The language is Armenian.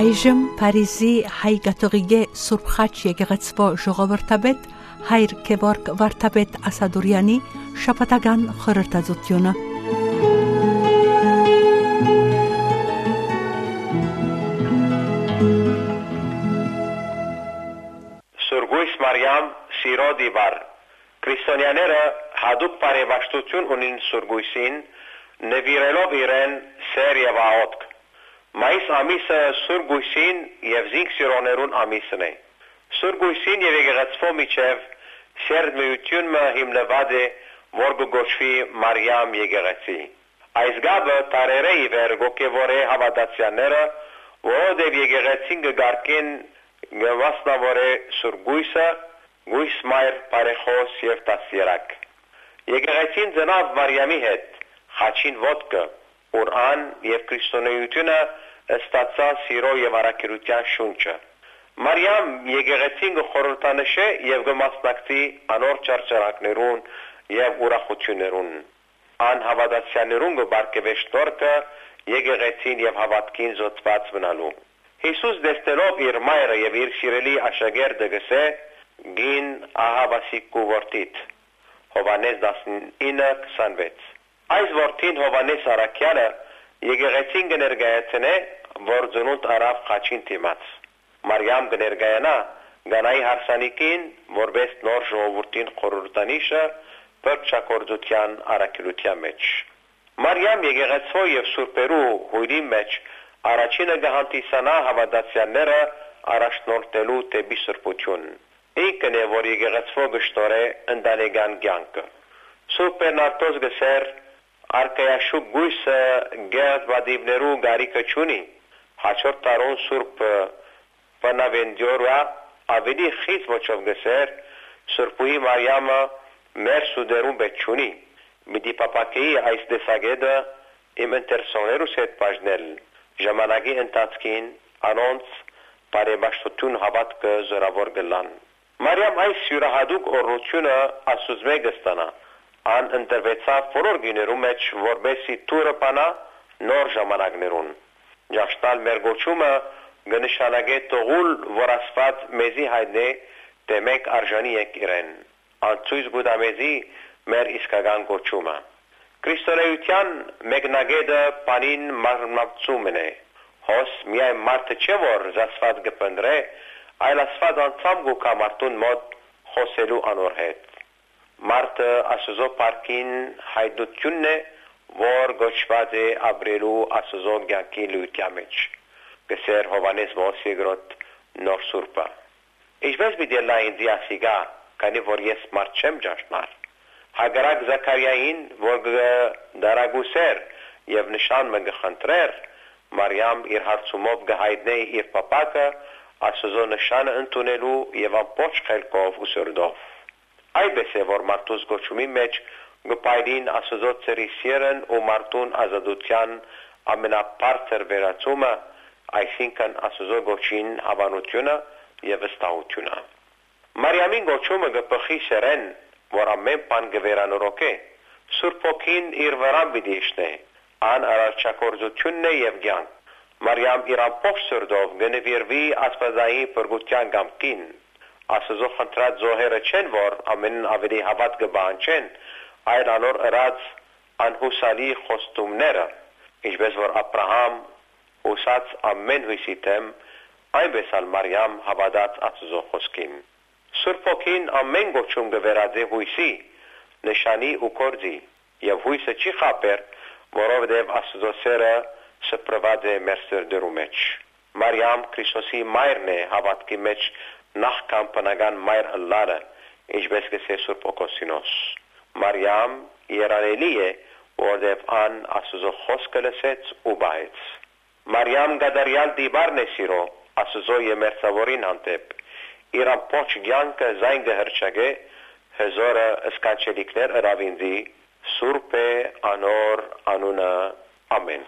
Այժմ Փարիզի հայ կաթողիկե Սուրբ Խաչ եկեղեցվո ժողովրդապետ Հայր Գևորգ Վարդապետ Ասադուրյանի շաբաթական խորհրդածությունը։ Սուրգույս Մարիամ սիրո դիվար քրիստոնյաները հadoop բարեբաշխություն ունին Սուրգույսին, նվիրելով իրեն սեր եւ աղոթք։ Մայիս ամիսը Սուրգույսին եւ զինք սիրողներուն ամիսն է։ Սուրգույսին եւ եկեղեցվո միջև սերմիությունը հիմնված է, որ գոչվի Մարիամ եկեղեցի։ Այս գաբը տարերե իվեր գոկեվորե հավատացյալները, որովհետև եկեղեցին գարկեն գվասնավորե Սուրգույսը, գույս մայր բարեխոս եւ տասիրակ։ Եկեղեցին ծնավ Մարիամի հետ, խաչին ոտքը, Ուրան եւ քրիստոնեությունը ստացա սիրո եւ առաքելության շունչը։ Մարիամ եկեղեցին խորհրդանշե եւ գմասնակցի անոր ճարճարակներուն եւ ուրախություններուն։ Ան հավատացյալներուն գբարկեվեշ տորքը եկեղեցին եւ հավատքին զոթված մնալու։ Հիսուս դեստելով իր մայրը եւ իր սիրելի աշակերտը գսե գին ահավասիկ որդիդ Հովանես 19:26։ Այս որդին Հովանես Արաքյալը եկեղեցին կներկայացնե, որ ծնունդ արավ խաչին դիմաց։ Մարիամ կներկայանա գանայի հարսանիքին, որպես նոր ժողովրդին խորհրդանիշը բրճակորձության առաքելության մեջ։ Մարիամ եկեղեցվո եւ սուրբերու հույրի մեջ առաջինը կհանդիսանա հավատացյալները առաջնորդելու դեպի սրբություն։ Ինքն է, որ եկեղեցվո գշտորե ընտանեկան կյանքը։ Սուրբ Բերնարդոս գսեր Արկայաշուկ գույսը գերբադիվներու գարիկը չունի, հաջորդ տարուն Սուրբ Բանավենդիորը ավելի խիտ ոչով գսեր Սուրբուհի Մարիամը մեր սուդերուն բետ չունի, միտի պապակեի այս դեսագետը իմ ընտերսոներուս հետ բաժնել, ժամանակի ընթացքին անոնց բարեբաշխություն հավատքը զորավոր գլան։ Մարիամ այս յուրահատուկ օրհնությունը Աստծուց կստանա։ Ան ընտրվեցավ բոլոր գիներու մեջ, որբեսի թուրը պանա նոր ժամանակներուն։ Ճաշտալ մեր գոչումը գնշանագե տողուլ, որ Աստված մեզի հայտնե, թե մենք արժանի ենք իրեն։ Անցույց գուդամեզի մեր իսկական գոչումը։ Քրիստոնեության մեկնագետը պանին մարմնացումն է։ Հոս միայն մարդը չէ, որ զասված գպնդրե, այլ Աստված անցամ գուկա մարդուն մոտ խոսելու անոր հետ։ Մարդը Աստծո պարքին հայտնությունն է, որ գոչված է ապրելու Աստծո կյանքի լույսի մեջ։ Գսեր Հովանես Մոսիգրոտ նոր սուրբը։ Ինչպես պիտի լայն դիասիգա, քանի որ ես մարդ չեմ ճաշտար։ Հագարակ Զաքարիային, որ դարագուսեր եւ նշան մը գխնդրեր, Մարիամ իր հարցումով գհայտնե իր պապակը Աստծո նշանը ընդունելու եւ ամբողջ խելքով ու սրդով։ Այդպես է, որ մարդուս գոչումի մեջ գպայրին Աստծո ծերի սիրն ու մարդուն ազատության ամենաբարձր վերացումը, այսինքն Աստծո գոչին հավանությունը եւ վստահությունը։ Մարիամին գոչումը գպխի սերեն, որ ամեն բան գվերանորոք է, Սուրբ Հոգին իր վրա պիտի իջնե, ան արարչակորձությունն է եւ կյանք։ Մարիամ իր ամբողջ սրտով գնվիրվի Աստվածային փրկության գամքին։ Աստծո խնդրած զոհերը չեն, որ ամենն ավելի հավատ կբանջեն, այլ անոր ըրած անհուսալի խոստումները, ինչպես որ Աբրահամ հուսած ամեն հույսի դեմ, այնպես ալ Մարիամ հավատաց Աստծո խոսքին։ Սուրբ Հոգին ամեն գոչում կվերածի հույսի, նշանի ու կորձի, եւ հույսը չի խապեր, որովհետեւ Աստծո սերը սփռված է մեր սրտերու մեջ։ Մարիամ Քրիստոսի մայրն է հավատքի մեջ նախքան բնական մայր ըլլարը, ինչպես կսե Սուրբ Օգոստինոս։ Մարիամ երանելի է, որովհետև ան Աստծո խոսքը լսեց ու բայեց։ Մարիամ գադարյալ դիվարն է սիրո, Աստծո եւ մերձավորին հանդեպ։ Իր ամբողջ կյանքը զայն գհրճագե, հզորը սկանչելիքներ հրավինձի, Սուրբ է անոր անունը, ամեն։